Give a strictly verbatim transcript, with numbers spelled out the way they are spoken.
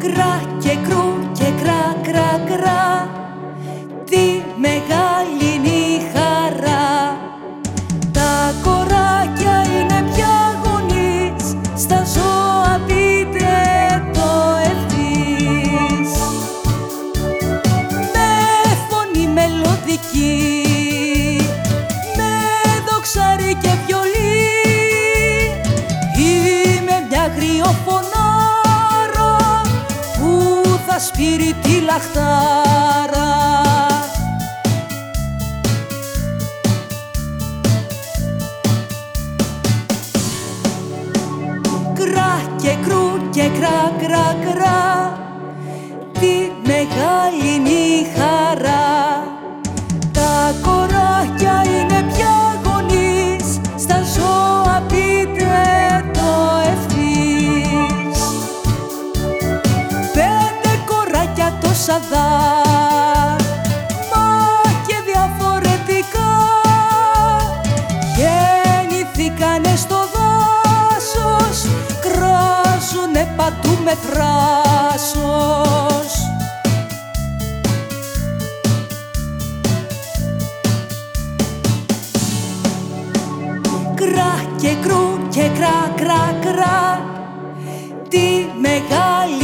Κρά και κρού και κρά κρά κρά, τι μεγάλη είναι η χαρά. Τα κοράκια είναι πια γονείς, στα ζώα πείτε το ευθύς. Με φωνή μελωδική, με δοξάρι και βιολί, είμαι μια αγριοφωνάρα που θα σπείρει τη λαχτάρα. Κρά και κρού και κρά κρά κρά, τι μεγάλη είναι η χαρά. Τα κοράκια είναι πια γονείς, στα ζώα πείτε το ευθύς. Πέντε κοράκια τόσα δά, μα και διαφορετικά, γεννηθήκανε στο δάσος, κράζουνε παντού με θράσος. Κρά και κρού και κρά κρά κρά, τι μεγάλη